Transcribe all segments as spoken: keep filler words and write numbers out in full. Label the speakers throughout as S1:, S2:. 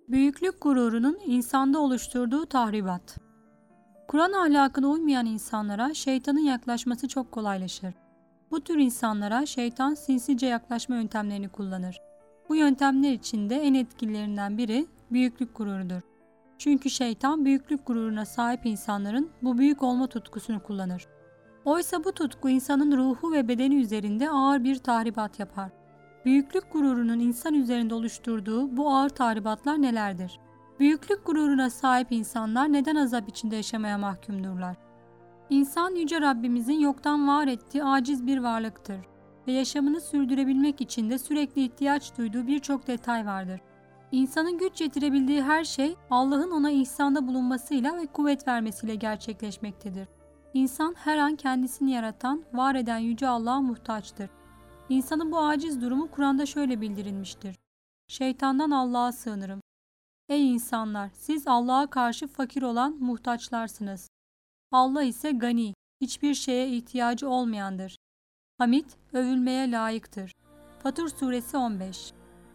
S1: Büyüklük gururunun insanda oluşturduğu tahribat. Kur'an ahlakına uymayan insanlara şeytanın yaklaşması çok kolaylaşır. Bu tür insanlara şeytan sinsice yaklaşma yöntemlerini kullanır. Bu yöntemler içinde en etkililerinden biri büyüklük gururudur. Çünkü şeytan büyüklük gururuna sahip insanların bu büyük olma tutkusunu kullanır. Oysa bu tutku insanın ruhu ve bedeni üzerinde ağır bir tahribat yapar. Büyüklük gururunun insan üzerinde oluşturduğu bu ağır tahribatlar nelerdir? Büyüklük gururuna sahip insanlar neden azap içinde yaşamaya mahkumdurlar? İnsan Yüce Rabbimizin yoktan var ettiği aciz bir varlıktır ve yaşamını sürdürebilmek için de sürekli ihtiyaç duyduğu birçok detay vardır. İnsanın güç yetirebildiği her şey Allah'ın ona ihsanda bulunmasıyla ve kuvvet vermesiyle gerçekleşmektedir. İnsan her an kendisini yaratan, var eden Yüce Allah'a muhtaçtır. İnsanın bu aciz durumu Kur'an'da şöyle bildirilmiştir. Şeytandan Allah'a sığınırım. Ey insanlar! Siz Allah'a karşı fakir olan muhtaçlarsınız. Allah ise gani, hiçbir şeye ihtiyacı olmayandır. Hamid, övülmeye layıktır. Fatır Suresi on beş.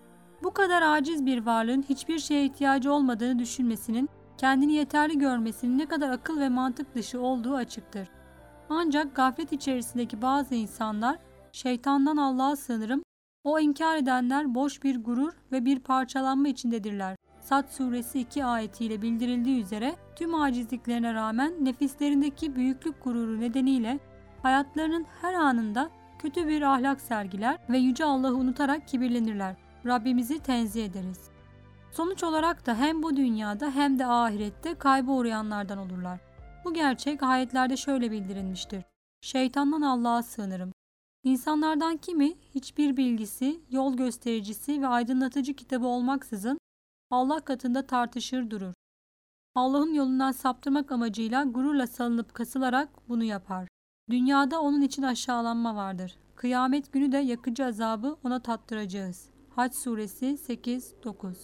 S1: Bu kadar aciz bir varlığın hiçbir şeye ihtiyacı olmadığını düşünmesinin, kendini yeterli görmesinin ne kadar akıl ve mantık dışı olduğu açıktır. Ancak gaflet içerisindeki bazı insanlar, şeytandan Allah'a sığınırım, o inkar edenler boş bir gurur ve bir parçalanma içindedirler. Sad Suresi iki ayetiyle bildirildiği üzere tüm acizliklerine rağmen nefislerindeki büyüklük gururu nedeniyle hayatlarının her anında kötü bir ahlak sergiler ve Yüce Allah'ı unutarak kibirlenirler. Rabbimizi tenzih ederiz. Sonuç olarak da hem bu dünyada hem de ahirette kayba uğrayanlardan olurlar. Bu gerçek ayetlerde şöyle bildirilmiştir. Şeytandan Allah'a sığınırım. İnsanlardan kimi hiçbir bilgisi, yol göstericisi ve aydınlatıcı kitabı olmaksızın Allah katında tartışır durur. Allah'ın yolundan saptırmak amacıyla gururla salınıp kasılarak bunu yapar. Dünyada onun için aşağılanma vardır. Kıyamet günü de yakıcı azabı ona tattıracağız. Hac Suresi sekiz dokuz.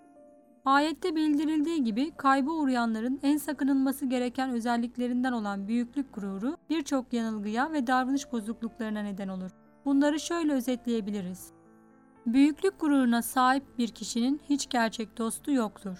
S1: Ayette bildirildiği gibi kayba uğrayanların en sakınılması gereken özelliklerinden olan büyüklük gururu birçok yanılgıya ve davranış bozukluklarına neden olur. Bunları şöyle özetleyebiliriz. Büyüklük gururuna sahip bir kişinin hiç gerçek dostu yoktur.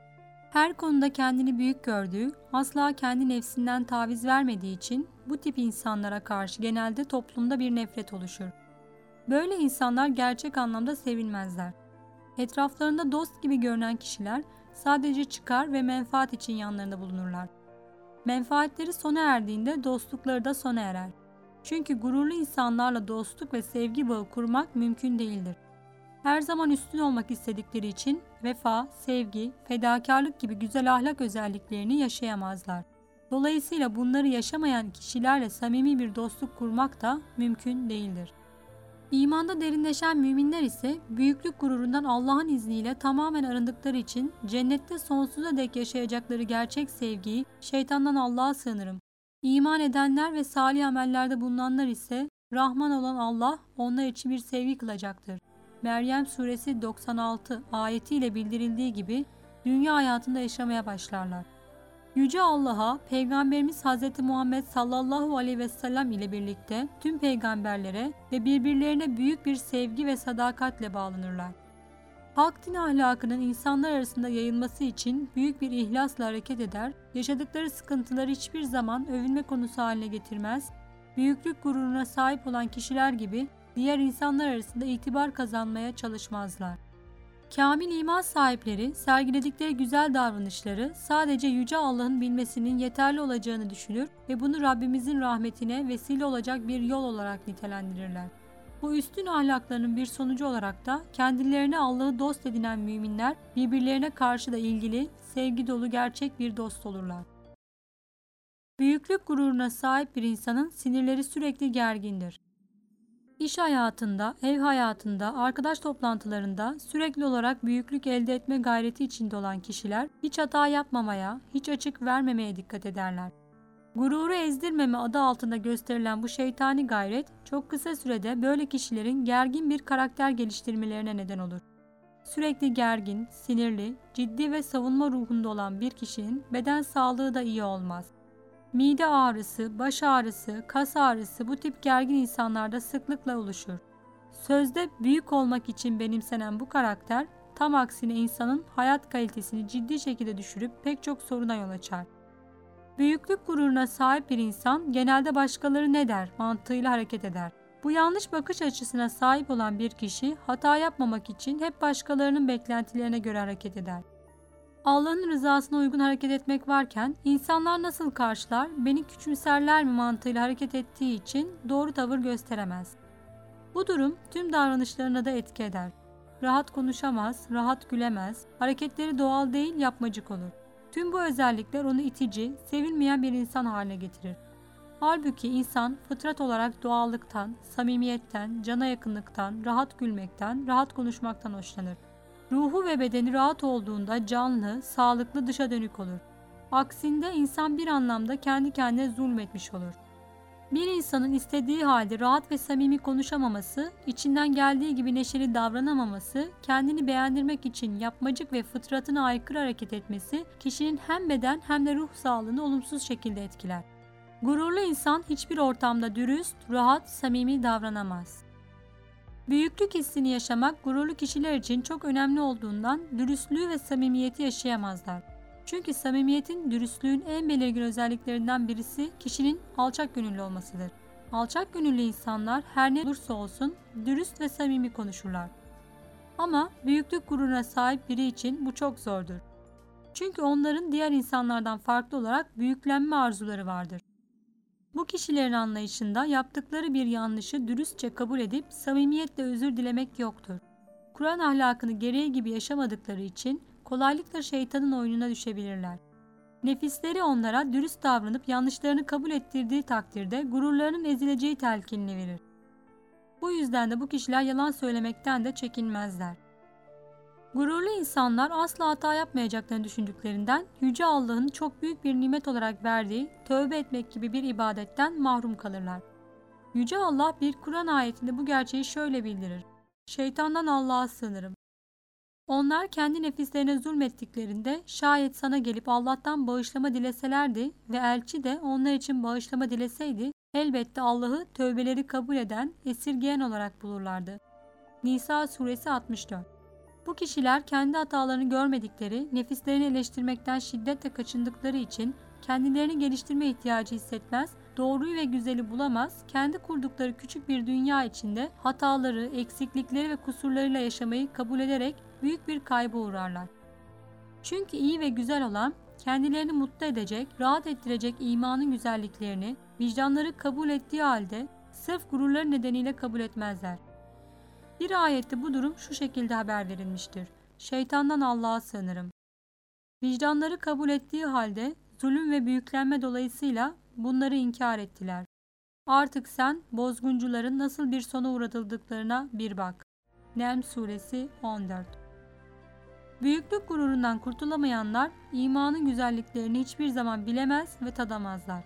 S1: Her konuda kendini büyük gördüğü, asla kendi nefsinden taviz vermediği için bu tip insanlara karşı genelde toplumda bir nefret oluşur. Böyle insanlar gerçek anlamda sevilmezler. Etraflarında dost gibi görünen kişiler sadece çıkar ve menfaat için yanlarında bulunurlar. Menfaatleri sona erdiğinde dostlukları da sona erer. Çünkü gururlu insanlarla dostluk ve sevgi bağı kurmak mümkün değildir. Her zaman üstün olmak istedikleri için vefa, sevgi, fedakarlık gibi güzel ahlak özelliklerini yaşayamazlar. Dolayısıyla bunları yaşamayan kişilerle samimi bir dostluk kurmak da mümkün değildir. İmanda derinleşen müminler ise büyüklük gururundan Allah'ın izniyle tamamen arındıkları için cennette sonsuza dek yaşayacakları gerçek sevgiyi şeytandan Allah'a sığınırım. İman edenler ve salih amellerde bulunanlar ise Rahman olan Allah onlar için bir sevgi kılacaktır. Meryem Suresi doksan altı ayetiyle bildirildiği gibi dünya hayatında yaşamaya başlarlar. Yüce Allah'a Peygamberimiz Hz. Muhammed sallallahu aleyhi ve sellem ile birlikte tüm peygamberlere ve birbirlerine büyük bir sevgi ve sadakatle bağlanırlar. Hak din ahlakının insanlar arasında yayılması için büyük bir ihlasla hareket eder, yaşadıkları sıkıntıları hiçbir zaman övünme konusu haline getirmez, büyüklük gururuna sahip olan kişiler gibi diğer insanlar arasında itibar kazanmaya çalışmazlar. Kamil iman sahipleri sergiledikleri güzel davranışları sadece Yüce Allah'ın bilmesinin yeterli olacağını düşünür ve bunu Rabbimizin rahmetine vesile olacak bir yol olarak nitelendirirler. Bu üstün ahlaklarının bir sonucu olarak da kendilerine Allah'ı dost edinen müminler birbirlerine karşı da ilgili, sevgi dolu gerçek bir dost olurlar. Büyüklük gururuna sahip bir insanın sinirleri sürekli gergindir. İş hayatında, ev hayatında, arkadaş toplantılarında sürekli olarak büyüklük elde etme gayreti içinde olan kişiler hiç hata yapmamaya, hiç açık vermemeye dikkat ederler. Gururu ezdirmeme adı altında gösterilen bu şeytani gayret çok kısa sürede böyle kişilerin gergin bir karakter geliştirmelerine neden olur. Sürekli gergin, sinirli, ciddi ve savunma ruhunda olan bir kişinin beden sağlığı da iyi olmaz. Mide ağrısı, baş ağrısı, kas ağrısı bu tip gergin insanlarda sıklıkla oluşur. Sözde büyük olmak için benimsenen bu karakter tam aksine insanın hayat kalitesini ciddi şekilde düşürüp pek çok soruna yol açar. Büyüklük gururuna sahip bir insan genelde başkaları ne der mantığıyla hareket eder. Bu yanlış bakış açısına sahip olan bir kişi hata yapmamak için hep başkalarının beklentilerine göre hareket eder. Allah'ın rızasına uygun hareket etmek varken insanlar nasıl karşılar, beni küçümserler mi mantığıyla hareket ettiği için doğru tavır gösteremez. Bu durum tüm davranışlarına da etki eder. Rahat konuşamaz, rahat gülemez, hareketleri doğal değil yapmacık olur. Tüm bu özellikler onu itici, sevilmeyen bir insan haline getirir. Halbuki insan fıtrat olarak doğallıktan, samimiyetten, cana yakınlıktan, rahat gülmekten, rahat konuşmaktan hoşlanır. Ruhu ve bedeni rahat olduğunda canlı, sağlıklı, dışa dönük olur. Aksinde insan bir anlamda kendi kendine zulmetmiş olur. Bir insanın istediği halde rahat ve samimi konuşamaması, içinden geldiği gibi neşeli davranamaması, kendini beğendirmek için yapmacık ve fıtratına aykırı hareket etmesi, kişinin hem beden hem de ruh sağlığını olumsuz şekilde etkiler. Gururlu insan hiçbir ortamda dürüst, rahat, samimi davranamaz. Büyüklük hissini yaşamak gururlu kişiler için çok önemli olduğundan dürüstlüğü ve samimiyeti yaşayamazlar. Çünkü samimiyetin, dürüstlüğün en belirgin özelliklerinden birisi kişinin alçak gönüllü olmasıdır. Alçak gönüllü insanlar her ne olursa olsun dürüst ve samimi konuşurlar. Ama büyüklük gururuna sahip biri için bu çok zordur. Çünkü onların diğer insanlardan farklı olarak büyüklenme arzuları vardır. Bu kişilerin anlayışında yaptıkları bir yanlışı dürüstçe kabul edip samimiyetle özür dilemek yoktur. Kur'an ahlakını gereği gibi yaşamadıkları için kolaylıkla şeytanın oyununa düşebilirler. Nefisleri onlara dürüst davranıp yanlışlarını kabul ettirdiği takdirde gururlarının ezileceği telkinini verir. Bu yüzden de bu kişiler yalan söylemekten de çekinmezler. Gururlu insanlar asla hata yapmayacaklarını düşündüklerinden Yüce Allah'ın çok büyük bir nimet olarak verdiği tövbe etmek gibi bir ibadetten mahrum kalırlar. Yüce Allah bir Kur'an ayetinde bu gerçeği şöyle bildirir: Şeytandan Allah'a sığınırım. Onlar kendi nefislerine zulmettiklerinde şayet sana gelip Allah'tan bağışlama dileselerdi ve elçi de onlar için bağışlama dileseydi, elbette Allah'ı tövbeleri kabul eden, esirgeyen olarak bulurlardı. Nisa suresi altmış dört. Bu kişiler kendi hatalarını görmedikleri, nefislerini eleştirmekten şiddetle kaçındıkları için kendilerini geliştirme ihtiyacı hissetmez, doğruyu ve güzeli bulamaz, kendi kurdukları küçük bir dünya içinde hataları, eksiklikleri ve kusurlarıyla yaşamayı kabul ederek büyük bir kayba uğrarlar. Çünkü iyi ve güzel olan, kendilerini mutlu edecek, rahat ettirecek imanın güzelliklerini, vicdanları kabul ettiği halde sırf gururları nedeniyle kabul etmezler. Bir ayette bu durum şu şekilde haber verilmiştir: Şeytandan Allah'a sığınırım. Vicdanları kabul ettiği halde zulüm ve büyüklenme dolayısıyla bunları inkar ettiler. Artık sen bozguncuların nasıl bir sona uğratıldıklarına bir bak. Neml suresi on dört. Büyüklük gururundan kurtulamayanlar imanın güzelliklerini hiçbir zaman bilemez ve tadamazlar.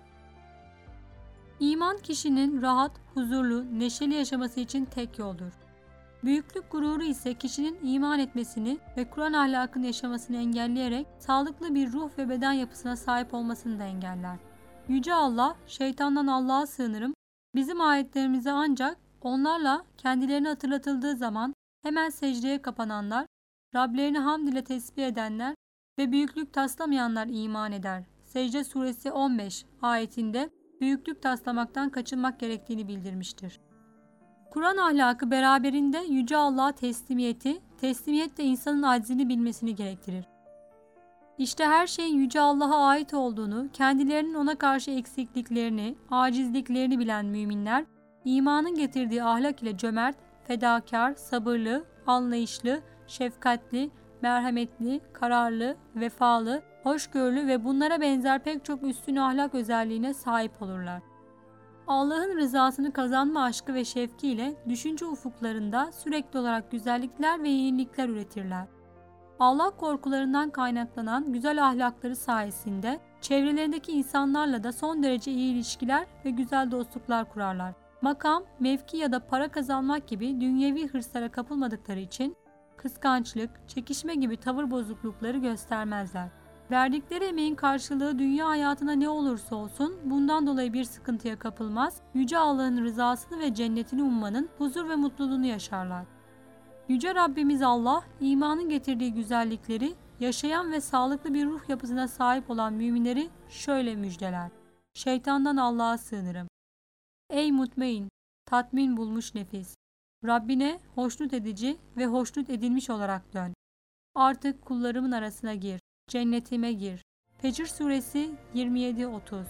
S1: İman kişinin rahat, huzurlu, neşeli yaşaması için tek yoldur. Büyüklük gururu ise kişinin iman etmesini ve Kur'an ahlakını yaşamasını engelleyerek sağlıklı bir ruh ve beden yapısına sahip olmasını da engeller. Yüce Allah, şeytandan Allah'a sığınırım, bizim ayetlerimize ancak onlarla kendilerini hatırlatıldığı zaman hemen secdeye kapananlar, Rablerini hamd ile tesbih edenler ve büyüklük taslamayanlar iman eder. Secde suresi on beş ayetinde büyüklük taslamaktan kaçınmak gerektiğini bildirmiştir. Kur'an ahlakı beraberinde Yüce Allah'a teslimiyeti, teslimiyet de insanın aczini bilmesini gerektirir. İşte her şeyin Yüce Allah'a ait olduğunu, kendilerinin ona karşı eksikliklerini, acizliklerini bilen müminler, imanın getirdiği ahlak ile cömert, fedakar, sabırlı, anlayışlı, şefkatli, merhametli, kararlı, vefalı, hoşgörülü ve bunlara benzer pek çok üstün ahlak özelliğine sahip olurlar. Allah'ın rızasını kazanma aşkı ve şevkiyle düşünce ufuklarında sürekli olarak güzellikler ve yenilikler üretirler. Allah korkularından kaynaklanan güzel ahlakları sayesinde çevrelerindeki insanlarla da son derece iyi ilişkiler ve güzel dostluklar kurarlar. Makam, mevki ya da para kazanmak gibi dünyevi hırslara kapılmadıkları için kıskançlık, çekişme gibi tavır bozuklukları göstermezler. Verdikleri emeğin karşılığı dünya hayatına ne olursa olsun bundan dolayı bir sıkıntıya kapılmaz, Yüce Allah'ın rızasını ve cennetini ummanın huzur ve mutluluğunu yaşarlar. Yüce Rabbimiz Allah, imanın getirdiği güzellikleri, yaşayan ve sağlıklı bir ruh yapısına sahip olan müminleri şöyle müjdeler. Şeytandan Allah'a sığınırım. Ey mutmain, tatmin bulmuş nefis! Rabbine hoşnut edici ve hoşnut edilmiş olarak dön. Artık kullarımın arasına gir, cennetime gir. Fecr Suresi yirmi yedi otuz.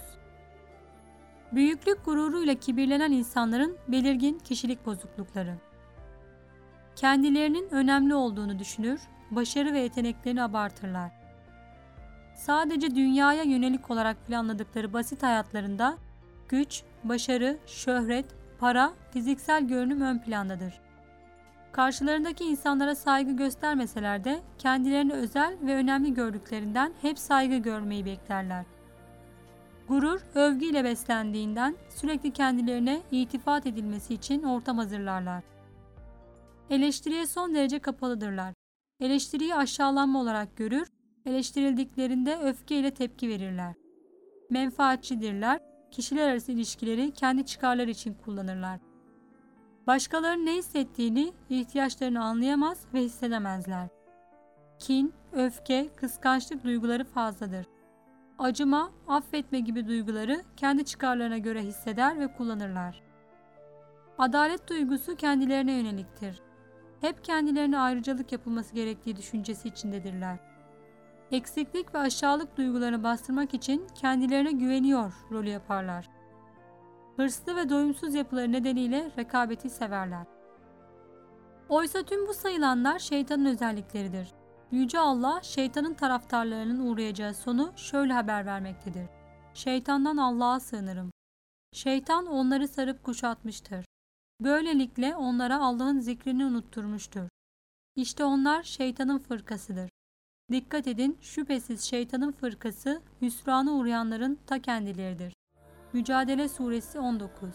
S1: Büyüklük gururuyla kibirlenen insanların belirgin kişilik bozuklukları. Kendilerinin önemli olduğunu düşünür, başarı ve yeteneklerini abartırlar. Sadece dünyaya yönelik olarak planladıkları basit hayatlarında güç, başarı, şöhret, para, fiziksel görünüm ön plandadır. Karşılarındaki insanlara saygı göstermeseler de kendilerini özel ve önemli gördüklerinden hep saygı görmeyi beklerler. Gurur, övgüyle beslendiğinden sürekli kendilerine iltifat edilmesi için ortam hazırlarlar. Eleştiriye son derece kapalıdırlar. Eleştiriyi aşağılanma olarak görür, eleştirildiklerinde öfkeyle tepki verirler. Menfaatçidirler, kişiler arası ilişkileri kendi çıkarları için kullanırlar. Başkalarının ne hissettiğini, ihtiyaçlarını anlayamaz ve hissedemezler. Kin, öfke, kıskançlık duyguları fazladır. Acıma, affetme gibi duyguları kendi çıkarlarına göre hisseder ve kullanırlar. Adalet duygusu kendilerine yöneliktir. Hep kendilerine ayrıcalık yapılması gerektiği düşüncesi içindedirler. Eksiklik ve aşağılık duygularını bastırmak için kendilerine güveniyor rolü yaparlar. Hırslı ve doyumsuz yapıları nedeniyle rekabeti severler. Oysa tüm bu sayılanlar şeytanın özellikleridir. Yüce Allah, şeytanın taraftarlarının uğrayacağı sonu şöyle haber vermektedir. Şeytandan Allah'a sığınırım. Şeytan onları sarıp kuşatmıştır. Böylelikle onlara Allah'ın zikrini unutturmuştur. İşte onlar şeytanın fırkasıdır. Dikkat edin, şüphesiz şeytanın fırkası hüsrana uğrayanların ta kendileridir. Mücadele Suresi on dokuz.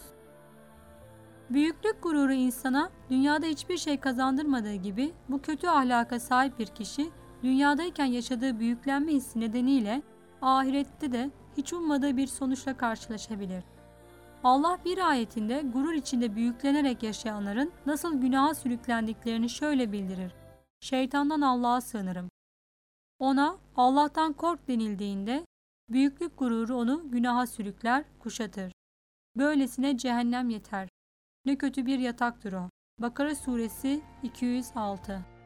S1: Büyüklük gururu insana dünyada hiçbir şey kazandırmadığı gibi bu kötü ahlaka sahip bir kişi dünyadayken yaşadığı büyüklenme hissi nedeniyle ahirette de hiç ummadığı bir sonuçla karşılaşabilir. Allah bir ayetinde gurur içinde büyüklenerek yaşayanların nasıl günaha sürüklendiklerini şöyle bildirir. Şeytandan Allah'a sığınırım. Ona Allah'tan kork denildiğinde büyüklük gururu onu günaha sürükler, kuşatır. Böylesine cehennem yeter. Ne kötü bir yataktır o. Bakara Suresi iki yüz altı.